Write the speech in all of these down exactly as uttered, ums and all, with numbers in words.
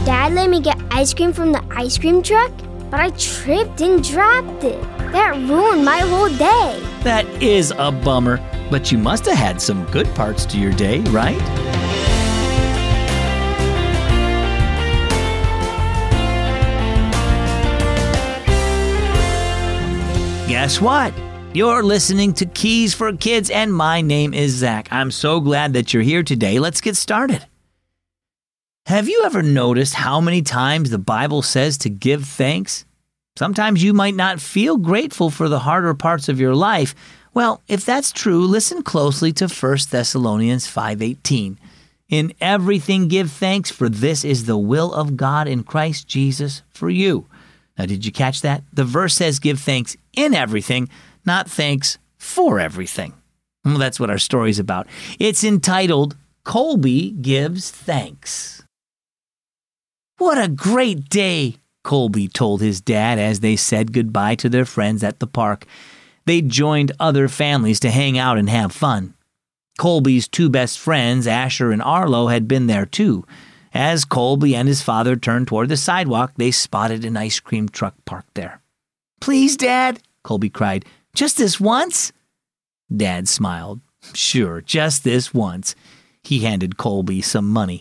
Dad let me get ice cream from the ice cream truck, but I tripped and dropped it. That ruined my whole day. That is a bummer, but you must have had some good parts to your day, right? Guess what? You're listening to Keys for Kids, and my name is Zach. I'm so glad that you're here today. Let's get started. Have you ever noticed how many times the Bible says to give thanks? Sometimes you might not feel grateful for the harder parts of your life. Well, if that's true, listen closely to First Thessalonians five eighteen. In everything give thanks, for this is the will of God in Christ Jesus for you. Now, did you catch that? The verse says give thanks in everything, not thanks for everything. Well, that's what our story's about. It's entitled, Colby Gives Thanks. What a great day, Colby told his dad as they said goodbye to their friends at the park. They joined other families to hang out and have fun. Colby's two best friends, Asher and Arlo, had been there too. As Colby and his father turned toward the sidewalk, they spotted an ice cream truck parked there. "Please, Dad," Colby cried, "just this once?" Dad smiled. "Sure, just this once." He handed Colby some money.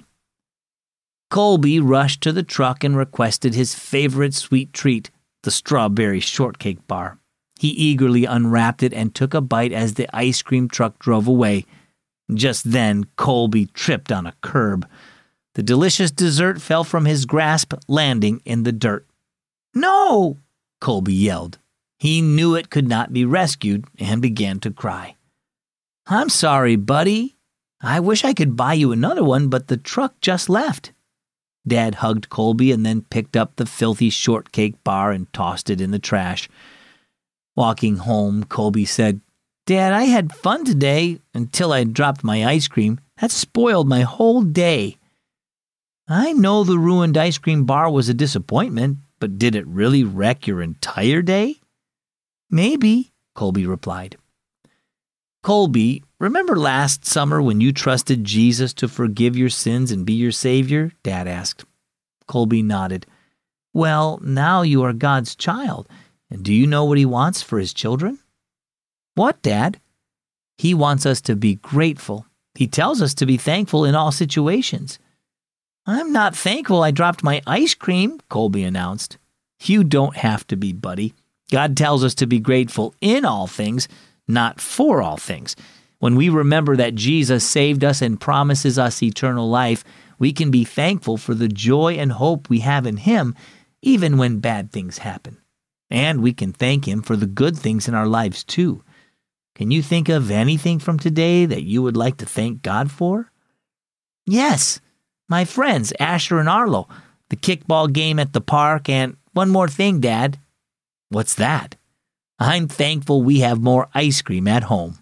Colby rushed to the truck and requested his favorite sweet treat, the strawberry shortcake bar. He eagerly unwrapped it and took a bite as the ice cream truck drove away. Just then, Colby tripped on a curb. The delicious dessert fell from his grasp, landing in the dirt. "No!" Colby yelled. He knew it could not be rescued and began to cry. "I'm sorry, buddy. I wish I could buy you another one, but the truck just left." Dad hugged Colby and then picked up the filthy shortcake bar and tossed it in the trash. Walking home, Colby said, "Dad, I had fun today until I dropped my ice cream. That spoiled my whole day." "I know the ruined ice cream bar was a disappointment, but did it really wreck your entire day?" "Maybe," Colby replied. "Colby, remember last summer when you trusted Jesus to forgive your sins and be your Savior?" Dad asked. Colby nodded. "Well, now you are God's child, and do you know what He wants for His children?" "What, Dad?" "He wants us to be grateful. He tells us to be thankful in all situations." "I'm not thankful I dropped my ice cream," Colby announced. "You don't have to be, buddy. God tells us to be grateful in all things, not for all things. When we remember that Jesus saved us and promises us eternal life, we can be thankful for the joy and hope we have in Him, even when bad things happen. And we can thank Him for the good things in our lives too. Can you think of anything from today that you would like to thank God for?" "Yes, my friends, Asher and Arlo, the kickball game at the park, and one more thing, Dad." "What's that?" "I'm thankful we have more ice cream at home."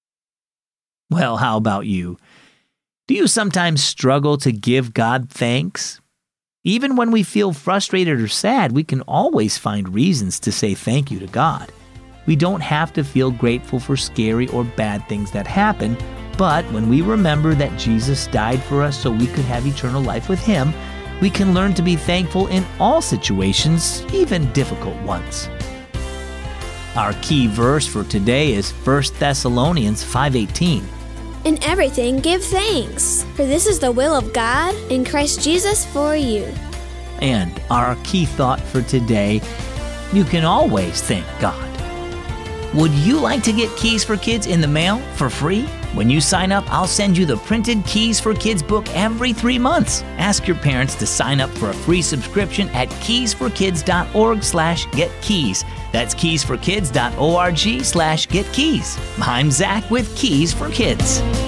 Well, how about you? Do you sometimes struggle to give God thanks? Even when we feel frustrated or sad, we can always find reasons to say thank you to God. We don't have to feel grateful for scary or bad things that happen, but when we remember that Jesus died for us so we could have eternal life with Him, we can learn to be thankful in all situations, even difficult ones. Our key verse for today is First Thessalonians five eighteen. In everything give thanks, for this is the will of God in Christ Jesus for you. And our key thought for today, you can always thank God. Would you like to get Keys for Kids in the mail for free? When you sign up, I'll send you the printed Keys for Kids book every three months. Ask your parents to sign up for a free subscription at keysforkids.org slash getkeys. That's keysforkids.org slash getkeys. I'm Zach with Keys for Kids.